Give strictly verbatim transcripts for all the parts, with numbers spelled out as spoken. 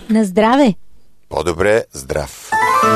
На здраве! По-добре здрав!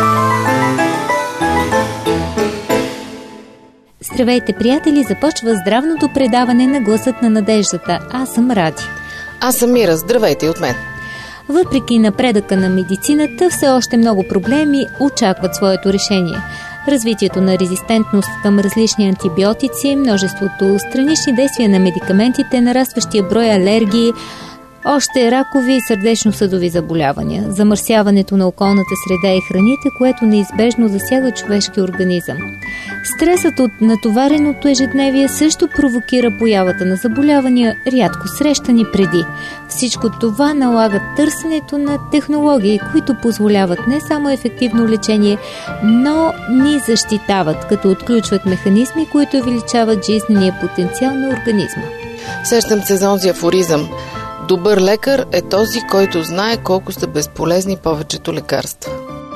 Здравейте, приятели! Започва здравното предаване на Гласът на надеждата. Аз съм Ради. Аз съм Мира. Здравейте от мен! Въпреки напредъка на медицината, все още много проблеми очакват своето решение. Развитието на резистентност към различни антибиотици, множеството странични действия на медикаментите, нарастващия брой алергии, още ракови и сърдечно-съдови заболявания, замърсяването на околната среда и храните, което неизбежно засяга човешкия организъм. Стресът от натовареното ежедневие също провокира появата на заболявания, рядко срещани преди. Всичко това налага търсенето на технологии, които позволяват не само ефективно лечение, но ни защитават, като отключват механизми, които увеличават жизнения потенциал на организма. Сещам се за онзи афоризъм: добър лекар е този, който знае колко са безполезни повечето лекарства.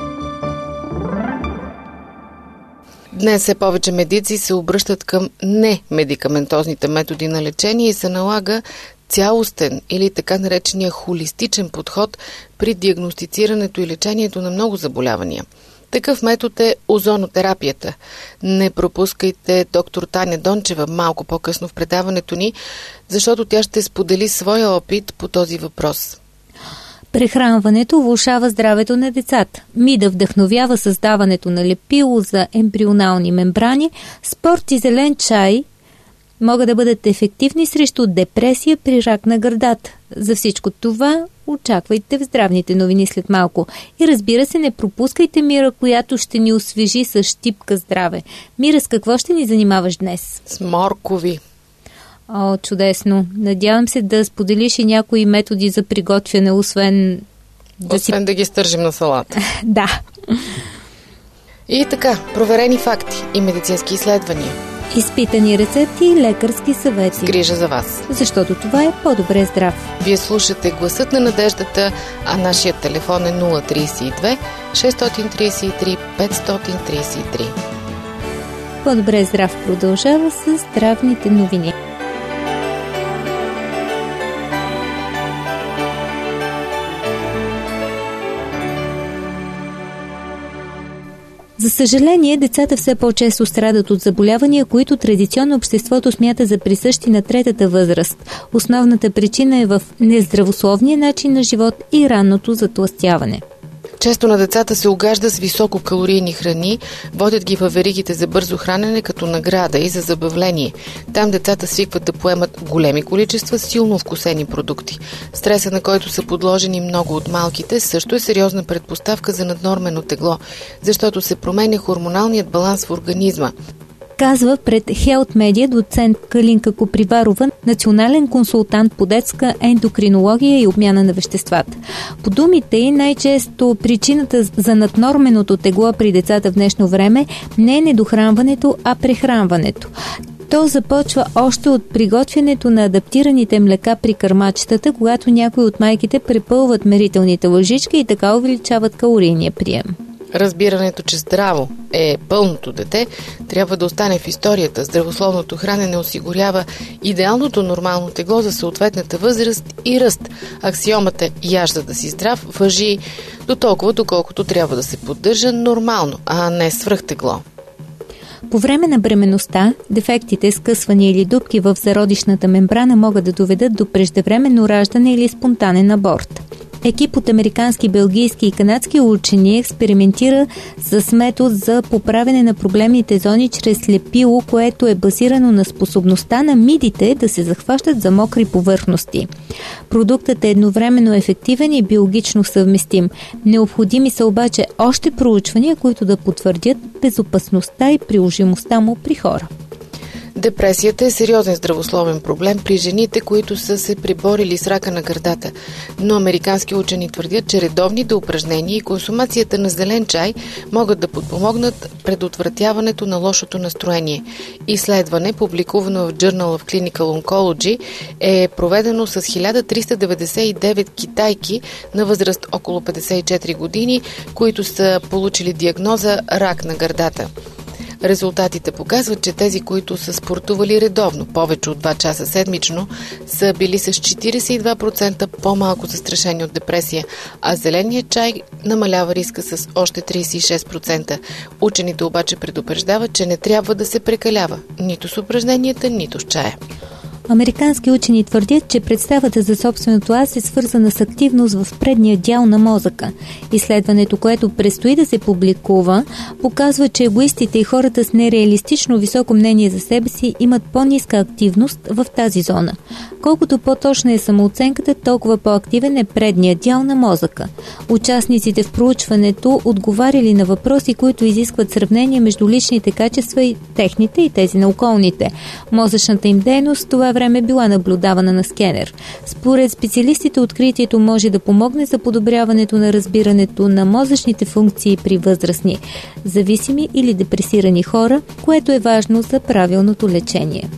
Днес все повече медици се обръщат към немедикаментозните методи на лечение и се налага цялостен или така наречения холистичен подход при диагностицирането и лечението на много заболявания. Такъв метод е озонотерапията. Не пропускайте доктор Таня Дончева малко по-късно в предаването ни, защото тя ще сподели своя опит по този въпрос. Прехранването влошава здравето на децата. МИДА вдъхновява създаването на лепило за ембрионални мембрани. Спорт и зелен чай могат да бъдат ефективни срещу депресия при рак на гърдата. За всичко това очаквайте в здравните новини след малко. И разбира се, не пропускайте Мира, която ще ни освежи с щипка здраве. Мира, с какво ще ни занимаваш днес? С моркови. О, чудесно. Надявам се да споделиш и някои методи за приготвяне, освен да Освен си... да ги стържим на салата. Да. И така, проверени факти и медицински изследвания. Изпитани рецепти и лекарски съвети. Грижа за вас. Защото това е по-добре здрав. Вие слушате Гласът на надеждата, а нашият телефон е нула три две шест три три пет три три. По-добре здрав продължава с здравните новини. За съжаление, децата все по-често страдат от заболявания, които традиционно обществото смята за присъщи на третата възраст. Основната причина е в нездравословния начин на живот и ранното затлъстяване. Често на децата се угажда с висококалорийни храни, водят ги във веригите за бързо хранене като награда и за забавление. Там децата свикват да поемат големи количества силно вкусени продукти. Стреса, на който са подложени много от малките, също е сериозна предпоставка за наднормено тегло, защото се променя хормоналният баланс в организма. Казва пред Health Media доцент Калинка Коприварова, национален консултант по детска ендокринология и обмяна на веществата. По думите й, най-често причината за наднорменото тегло при децата в днешно време не е недохранването, а прехранването. То започва още от приготвянето на адаптираните млека при кърмачетата, когато някои от майките препълват мерителните лъжички и така увеличават калорийния прием. Разбирането, че здраво е пълното дете, трябва да остане в историята. Здравословното хранене осигурява идеалното нормално тегло за съответната възраст и ръст. Аксиомата "яж за да си здрав" важи до толкова, доколкото трябва да се поддържа нормално, а не свръхтегло. По време на бременността, дефектите, скъсвания или дупки в зародишната мембрана могат да доведат до преждевременно раждане или спонтанен аборт. Екип от американски, белгийски и канадски учени експериментира с метод за поправяне на проблемните зони чрез лепило, което е базирано на способността на мидите да се захващат за мокри повърхности. Продуктът е едновременно ефективен и биологично съвместим. Необходими са обаче още проучвания, които да потвърдят безопасността и приложимостта му при хора. Депресията е сериозен здравословен проблем при жените, които са се преборили с рака на гърдата. Но американски учени твърдят, че редовните упражнения и консумацията на зелен чай могат да подпомогнат предотвратяването на лошото настроение. Изследване, публикувано в Journal of Clinical Oncology, е проведено с хиляда триста деветдесет и девет китайки на възраст около петдесет и четири години, които са получили диагноза рак на гърдата. Резултатите показват, че тези, които са спортували редовно, повече от два часа седмично, са били с четиридесет и два процента по-малко застрашени от депресия, а зеленият чай намалява риска с още тридесет и шест процента. Учените обаче предупреждават, че не трябва да се прекалява нито с упражненията, нито с чая. Американски учени твърдят, че представата за собственото аз е свързана с активност в предния дял на мозъка. Изследването, което предстои да се публикува, показва, че егоистите и хората с нереалистично високо мнение за себе си имат по-ниска активност в тази зона. Колкото по-точна е самооценката, толкова по-активен е предният дял на мозъка. Участниците в проучването отговаряли на въпроси, които изискват сравнение между личните качества и техните и тези на околните. Мозъчната им дейност в това време била наблюдавана на скенер. Според специалистите, откритието може да помогне за подобряването на разбирането на мозъчните функции при възрастни, зависими или депресирани хора, което е важно за правилното лечение.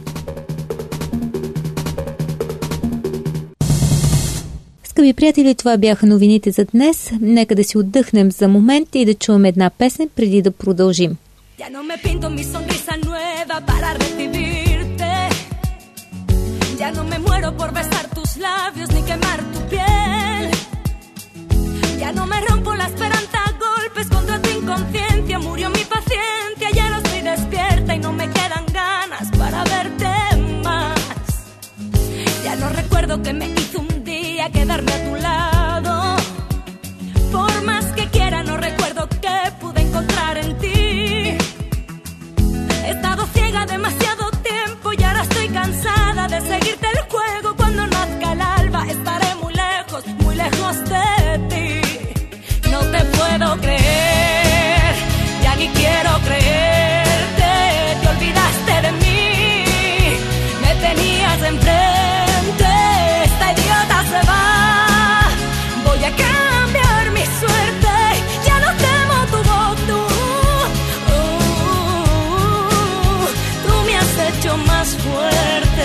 Скъпи приятели, това бяха новините за днес. Нека да си отдъхнем за момент и да чуем една песен преди да продължим. Ya no me pinto mi sonrisa nueva para recibirte. Ya no me muero por besar tus labios ni quemar tu piel. Ya no me rompo la esperanza a golpes contra tu inconsciencia. Murió mi paciencia, ya no estoy despierta y no me quedan ganas para verte más. Ya no recuerdo que me hizo un día quedarme a tu lado. Por más que quiera no recuerdo qué pude encontrar en ti. He estado ciega demasiado tiempo y ahora estoy cansada de seguirte el juego. Cuando nazca el alba estaré muy lejos, muy lejos de ti. No te puedo creer, ya ni quiero creerte. Te olvidaste de mí, me tenías enfrente. Esta idiota se va, voy a cambiar mi suerte. Ya no temo tu voz, tú. Hecho más fuerte.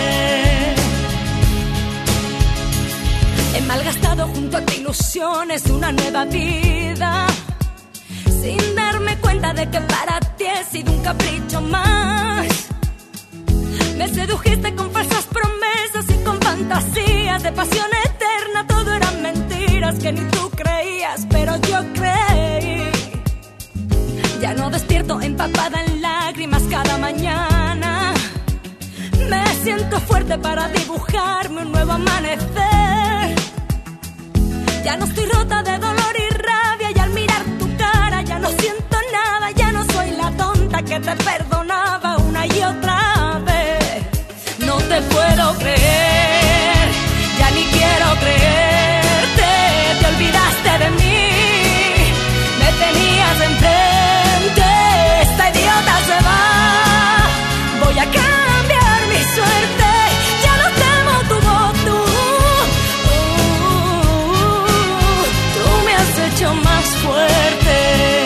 He malgastado junto a ti ilusiones de una nueva vida, sin darme cuenta de que para ti he sido un capricho más. Me sedujiste con falsas promesas y con fantasías de pasión eterna. Todo eran mentiras que ni tú creías, pero yo creí. Ya no despierto empapada en lágrimas cada mañana. Me siento fuerte para dibujarme un nuevo amanecer. Ya no estoy rota de dolor y rabia y al mirar tu cara ya no siento nada. Ya no soy la tonta que te perdonaba una y otra vez. No te puedo creer, ya ni quiero creerte. Te olvidaste de mí, me tenías enfrente. Esta idiota se va, voy a cambiar mi suerte. Ya no temo tu voz, tú. Uh, tú me has hecho más fuerte.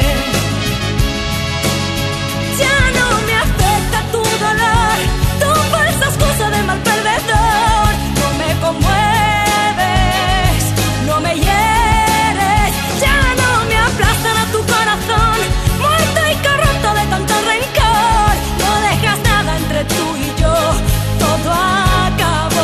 Ya no me afecta tu dolor, tu falsa excusa de mal perdedor. No me conmueves, no me hieres. Ya no me aplastan a tu corazón, muerto y corrupto de tanto rencor. No dejas nada entre tú y yo, todo acabó.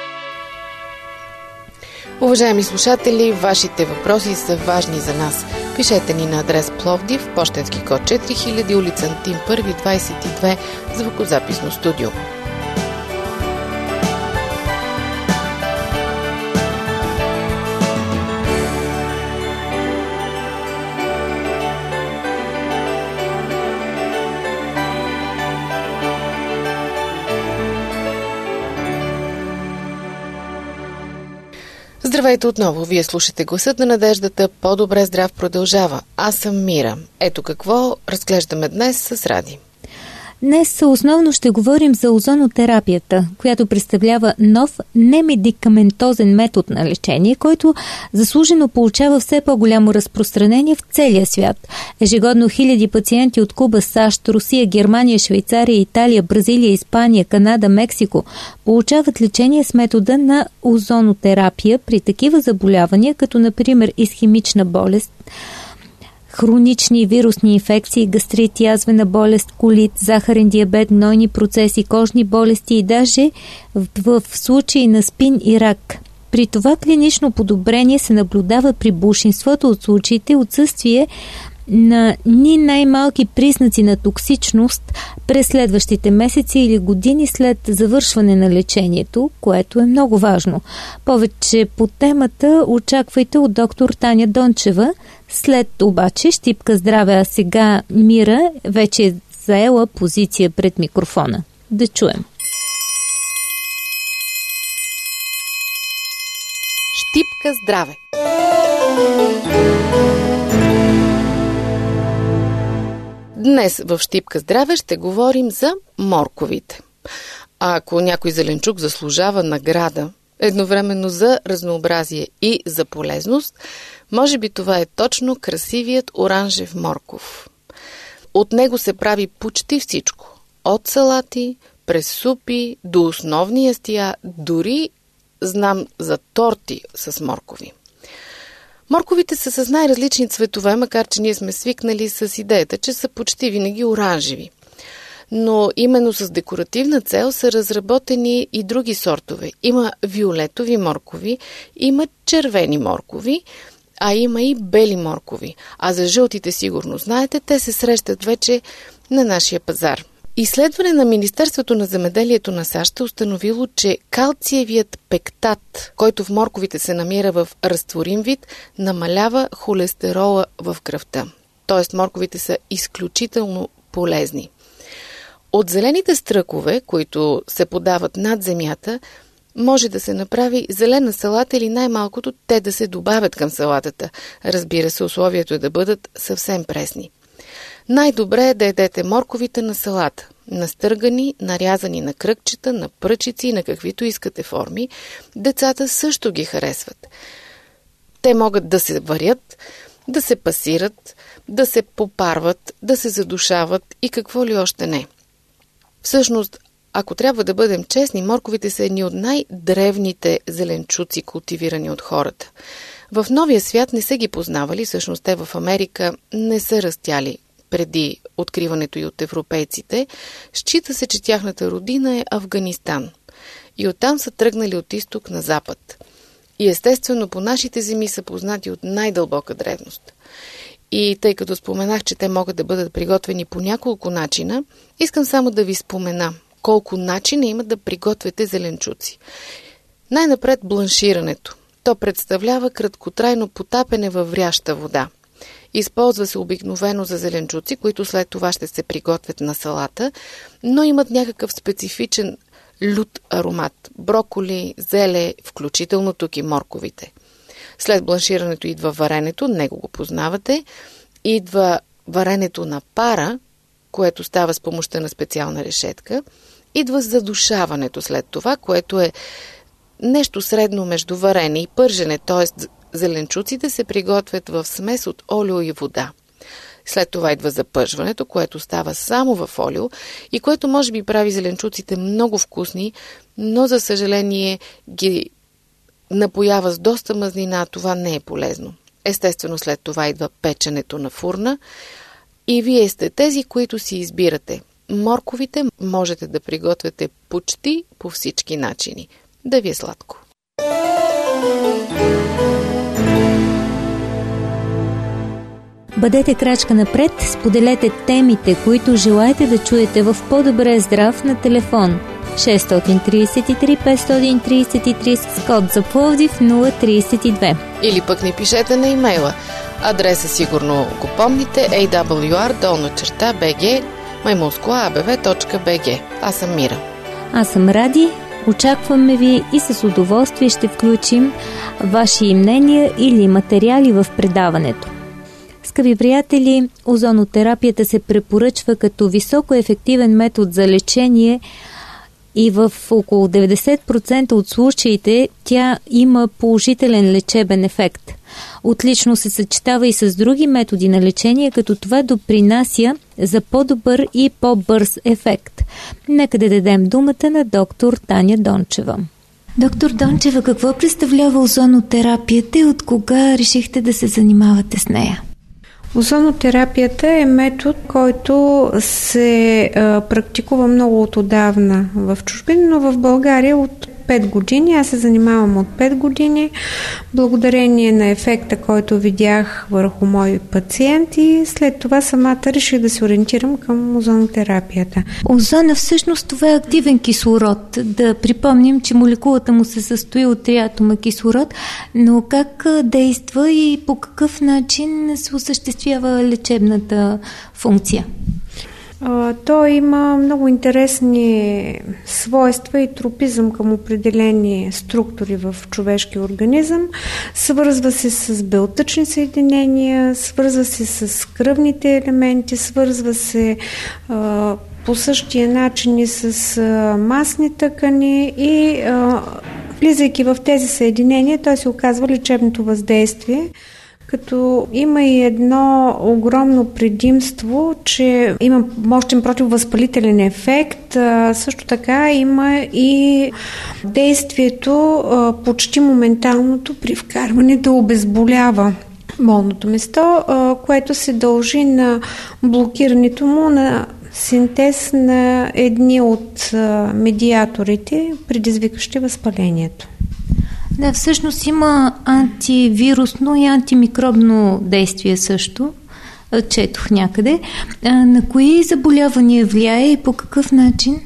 Уважаеми слушатели, вашите въпроси са важни за нас. Пишете ни на адрес Пловдив, пощенски код четири хиляди, улица Антим първи, двадесет и две, звукозаписно студио. Здравейте отново! Вие слушате Гласът на надеждата. По-добре здрав продължава. Аз съм Мира. Ето какво разглеждаме днес с Ради. Днес основно ще говорим за озонотерапията, която представлява нов немедикаментозен метод на лечение, който заслужено получава все по-голямо разпространение в целия свят. Ежегодно хиляди пациенти от Куба, САЩ, Русия, Германия, Швейцария, Италия, Бразилия, Испания, Канада, Мексико получават лечение с метода на озонотерапия при такива заболявания, като например исхемична болест, хронични вирусни инфекции, гастрит, язвена болест, колит, захарен диабет, гнойни процеси, кожни болести и даже в, в, в случаи на спин и рак. При това клинично подобрение се наблюдава при большинството от случаите отсъствие на ни най-малки признаци на токсичност през следващите месеци или години след завършване на лечението, което е много важно. Повече по темата очаквайте от доктор Таня Дончева. След обаче щипка здраве, а сега Мира вече е заела позиция пред микрофона. Да чуем. Щипка здраве. Днес в Щипка здраве ще говорим за морковите. А ако някой зеленчук заслужава награда, едновременно за разнообразие и за полезност, може би това е точно красивият оранжев морков. От него се прави почти всичко. От салати, през супи, до основни ястия, дори знам за торти с моркови. Морковите са с най-различни цветове, макар че ние сме свикнали с идеята, че са почти винаги оранжеви. Но именно с декоративна цел са разработени и други сортове. Има виолетови моркови, има червени моркови, а има и бели моркови. А за жълтите сигурно знаете, те се срещат вече на нашия пазар. Изследване на Министерството на земеделието на САЩ е установило, че калциевият пектат, който в морковите се намира в разтворим вид, намалява холестерола в кръвта. Тоест морковите са изключително полезни. От зелените стръкове, които се подават над земята, може да се направи зелена салата или най-малкото те да се добавят към салатата. Разбира се, условието е да бъдат съвсем пресни. Най-добре е да ядете морковите на салата. Настъргани, нарязани на кръгчета, на пръчици и на каквито искате форми. Децата също ги харесват. Те могат да се варят, да се пасират, да се попарват, да се задушават и какво ли още не. Всъщност, ако трябва да бъдем честни, морковите са едни от най-древните зеленчуци, култивирани от хората. В новия свят не са ги познавали, всъщност те в Америка не са растяли преди откриването и от европейците. Счита се, че тяхната родина е Афганистан. И оттам са тръгнали от изток на запад. И естествено по нашите земи са познати от най-дълбока древност. И тъй като споменах, че те могат да бъдат приготвени по няколко начина, искам само да ви спомена колко начина има да приготвяте зеленчуци. Най-напред бланширането. То представлява краткотрайно потапене във вряща вода. Използва се обикновено за зеленчуци, които след това ще се приготвят на салата, но имат някакъв специфичен лют аромат. Броколи, зеле, включително тук и морковите. След бланширането идва варенето, него го познавате. Идва варенето на пара, което става с помощта на специална решетка. Идва задушаването след това, което е нещо средно между варене и пържене, т.е. зеленчуците се приготвят в смес от олио и вода. След това идва запържването, което става само в олио и което може би прави зеленчуците много вкусни, но за съжаление ги напоява с доста мазнина, това не е полезно. Естествено след това идва печенето на фурна и вие сте тези, които си избирате. Морковите можете да приготвяте почти по всички начини. Да ви е сладко! Бъдете крачка напред, споделете темите, които желаете да чуете в По-добре здрав на телефон шест три три пет три три с код за Пловдив нула три две. Или пък ни пишете на имейла. Адреса сигурно го помните: ей дабъл ю ар долна черта би джи маймунско а б в точка би джи. Аз съм Мира. Аз съм Ради. Очакваме ви и с удоволствие ще включим ваши мнения или материали в предаването. Скъпи приятели, озонотерапията се препоръчва като високоефективен метод за лечение и в около деветдесет процента от случаите тя има положителен лечебен ефект. Отлично се съчетава и с други методи на лечение, като това допринася за по-добър и по-бърз ефект. Нека да дадем думата на доктор Таня Дончева. Доктор Дончева, какво представлява озонотерапията и от кога решихте да се занимавате с нея? Озонотерапията е метод, който се а, практикува много от отдавна в чужбина, но в България от пет години. Аз се занимавам от пет години, благодарение на ефекта, който видях върху мои пациенти. След това самата реших да се ориентирам към озонотерапията. Озона всъщност това е активен кислород. Да припомним, че молекулата му се състои от три атома кислород, но как действа и по какъв начин се осъществява лечебната функция? Той има много интересни свойства и тропизъм към определени структури в човешкия организъм. Свързва се с белтъчни съединения, свързва се с кръвните елементи, свързва се а, по същия начин и с а, масни тъкани и а, влизайки в тези съединения, той се оказва лечебното въздействие. Като има и едно огромно предимство, че има мощен противовъзпалителен ефект, а, също така има и действието а, почти моменталното при вкарване да обезболява болното место, а, което се дължи на блокирането му на синтез на едни от а, медиаторите, предизвикащи възпалението. Да, всъщност има антивирусно и антимикробно действие също, четох някъде. На кои заболявания влияе и по какъв начин?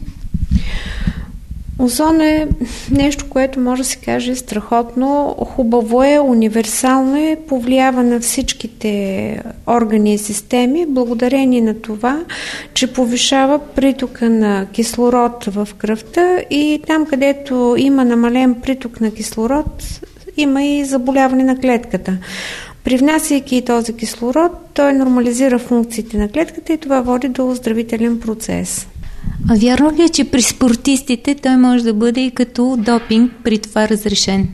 Озон е нещо, което може да се каже страхотно, хубаво е, универсално е, повлиява на всичките органи и системи, благодарение на това, че повишава притока на кислород в кръвта и там, където има намален приток на кислород, има и заболяване на клетката. Привнасяйки този кислород, той нормализира функциите на клетката и това води до оздравителен процес. А вярно ли е, че при спортистите той може да бъде и като допинг при това разрешен?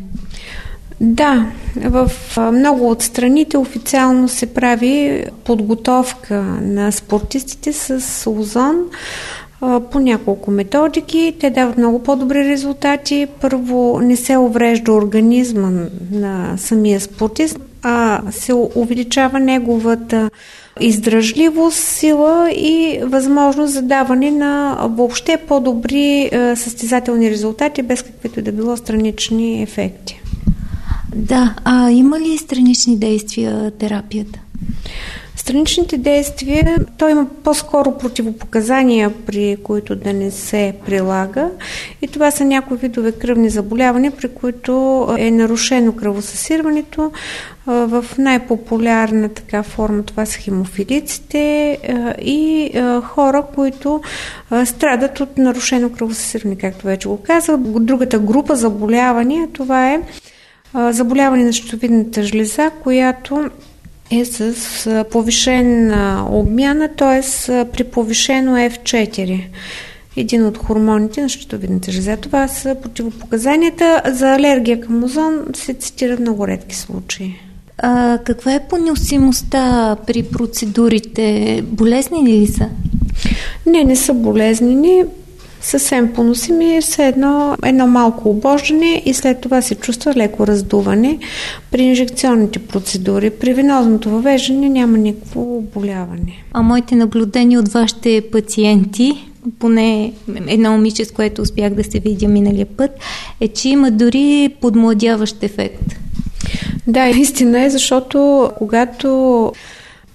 Да, в много от страните официално се прави подготовка на спортистите с озон по няколко методики. Те дават много по-добри резултати. Първо, не се уврежда организма на самия спортист, а се увеличава неговата издръжливост, сила и възможност за даване на въобще по-добри е, състезателни резултати, без каквито да било странични ефекти. Да, а има ли странични действия терапията? Страничните действия, той има по-скоро противопоказания, при които да не се прилага, и това са някои видове кръвни заболявания, при които е нарушено кръвосъсирването. В най-популярна така форма това са хемофилиците и хора, които страдат от нарушено кръвосъсирване, както вече го казах. Другата група заболявания, това е заболяване на щитовидната жлеза, която е с повишена обмяна, т.е. при повишено еф четири. Един от хормоните на щитовидната жлеза. Това са противопоказанията. За алергия към озон се цитират много редки случаи. А каква е поносимостта при процедурите? Болезнени ли са? Не, не са болезнени. Съвсем поносими, все едно, едно малко обождане и след това се чувства леко раздуване. При инжекционните процедури, при венозното въвеждане няма никакво оболяване. А моите наблюдения от вашите пациенти, поне едно момиче, с което успях да се видя миналия път, е, че има дори подмладяващ ефект. Да, истина е, защото когато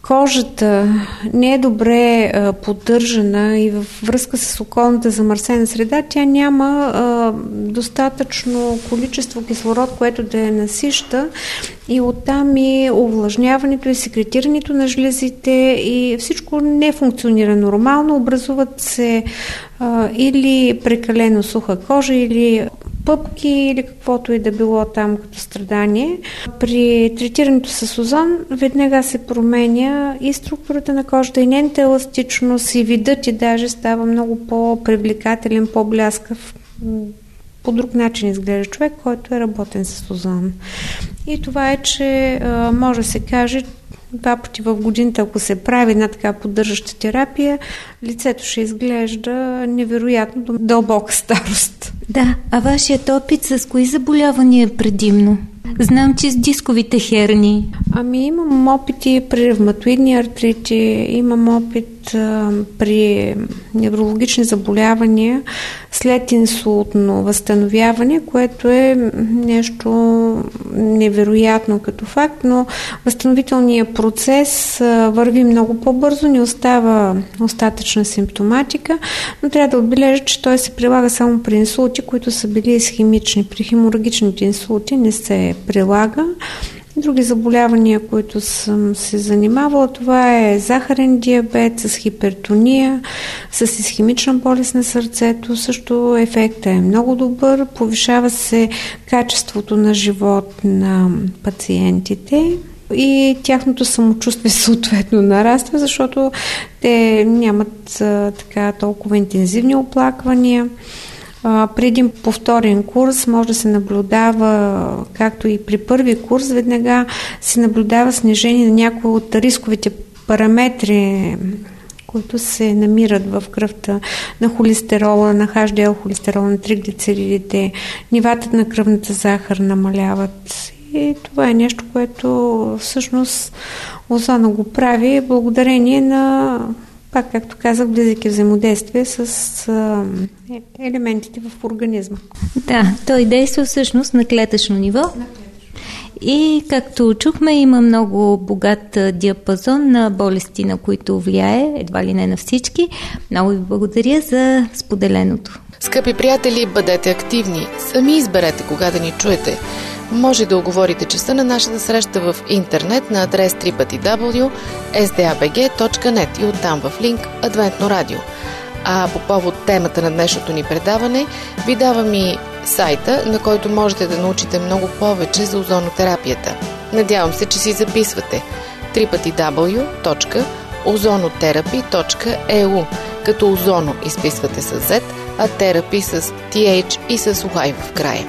кожата не е добре а, поддържана и във връзка с околната замърсена среда, тя няма а, достатъчно количество кислород, което да я насища, и оттам и увлажняването и секретирането на жлезите и всичко не функционира нормално. Образуват се а, или прекалено суха кожа, или пъпки, или каквото и да било там като страдание. При третирането с озон веднага се променя и структурата на кожата, и нейната еластичност, и видът, и даже става много по-привлекателен, по-бляскав. По друг начин изглежда човек, който е работен с озон. И това е, че а, може да се каже, два пъти в годината, ако се прави една така поддържаща терапия, лицето ще изглежда невероятно до дълбока старост. Да, а вашият опит с кои заболявания е предимно? Знам, че с дисковите херни. Ами имам опити при ревматоидни артрити, имам опит а, при неврологични заболявания след инсултно възстановяване, което е нещо невероятно като факт, но възстановителният процес а, върви много по-бързо, не остава остатъчна симптоматика, но трябва да отбележа, че той се прилага само при инсулти, които са били исхемични. При хеморагичните инсулти не се прилага. Други заболявания, които съм се занимавала, това е захарен диабет с хипертония, с исхемична болест на сърцето. Също ефектът е много добър, повишава се качеството на живот на пациентите и тяхното самочувствие съответно нараства, защото те нямат а, така толкова интензивни оплаквания. Uh, при един повторен курс може да се наблюдава, както и при първи курс, веднага се наблюдава снижение на някои от рисковите параметри, които се намират в кръвта, на холестерола, на ейч ди ел холестерол, на триглицеридите, нивата на кръвната захар намаляват. И това е нещо, което всъщност озона го прави благодарение на, пак както казах, близки взаимодействие с а, елементите в организма. Да, той действа всъщност на клетъчно ниво. На клетъчно. И както чухме, има много богат диапазон на болести, на които влияе, едва ли не на всички. Много ви благодаря за споделеното. Скъпи приятели, бъдете активни. Сами изберете кога да ни чуете. Може да оговорите часа на нашата среща в интернет на адрес дабъл ю дабъл ю дабъл ю точка ес ди а би джи точка нет и оттам в линк Адвентно радио. А по повод темата на днешното ни предаване, ви давам и сайта, на който можете да научите много повече за озонотерапията. Надявам се, че си записвате дабъл ю дабъл ю дабъл ю точка озонотерапи точка и ю, като озоно изписвате с Z, а терапи с Т Х и с Y в края.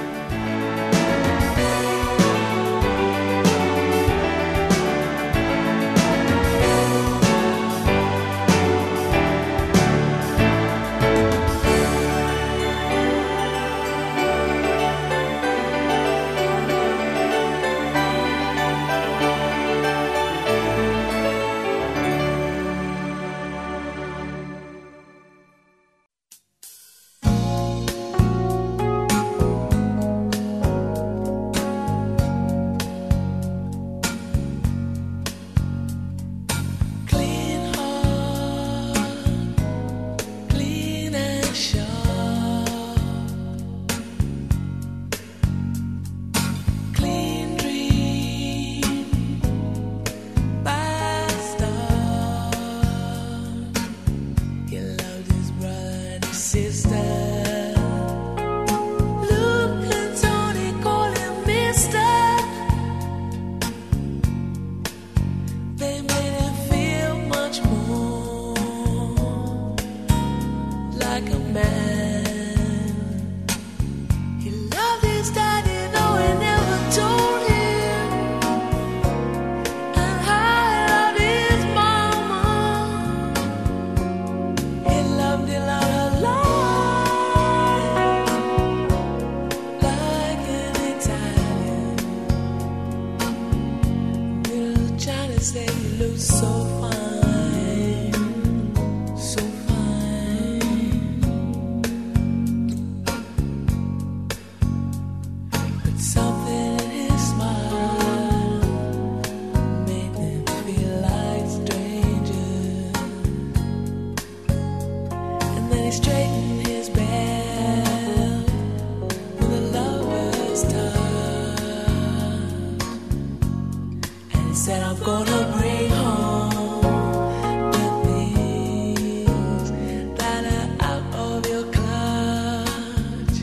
said I'm gonna bring home the things that are out of your clutch.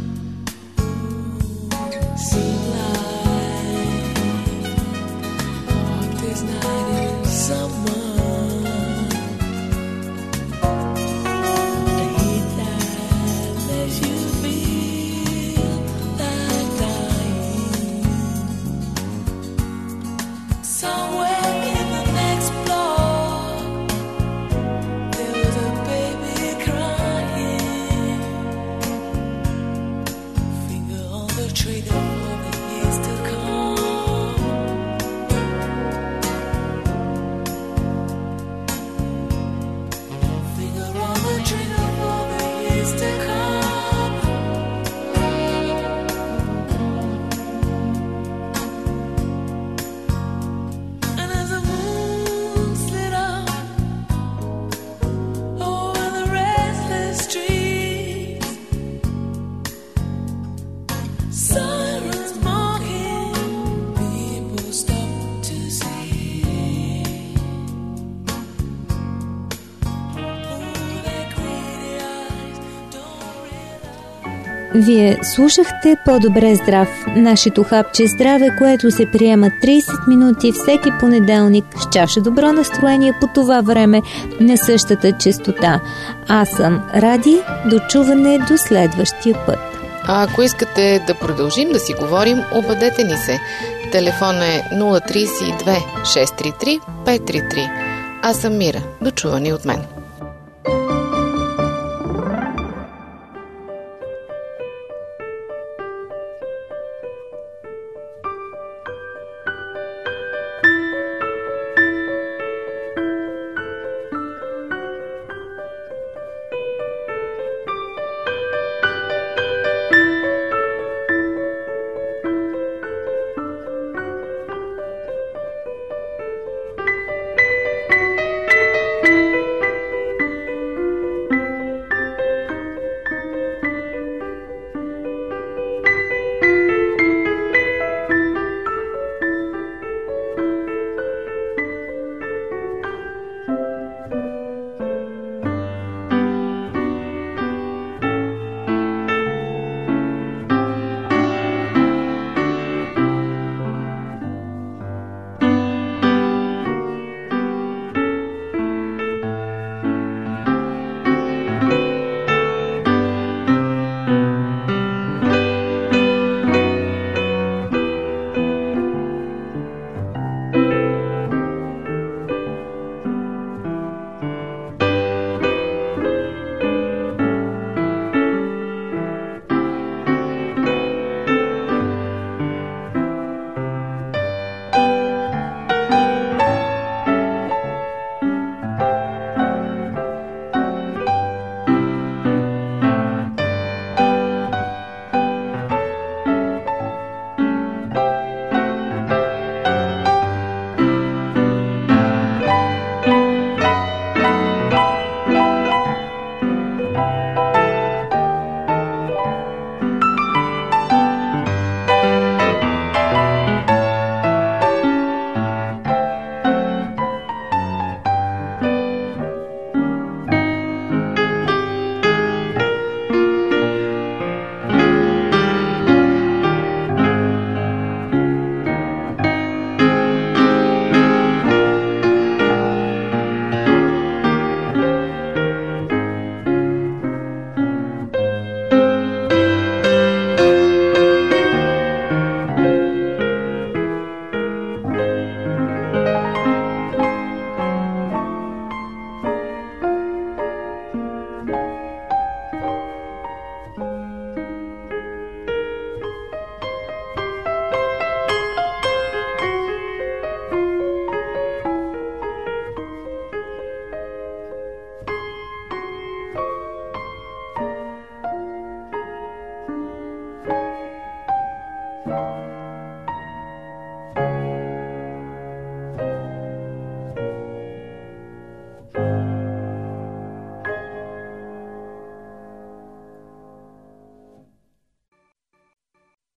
Seem like this night is summer. The heat that makes you feel like dying. Somewhere in the next block, there was a baby crying. Finger on the trigger for the years to come. Finger on the trigger for the years to come. And as the moon slid up over the restless streets, sirens mocking, people stopped to see. Oh, their greedy eyes don't realize. Вие слушахте По-добре здрав, нашето хапче здраве, което се приема трийсет минути всеки понеделник с чаша добро настроение по това време на същата честота. Аз съм Ради, до чуване до следващия път. А ако искате да продължим да си говорим, обадете ни се. Телефон е нула три две шест три три пет три три. Аз съм Мира. До чуване от мен. Bye.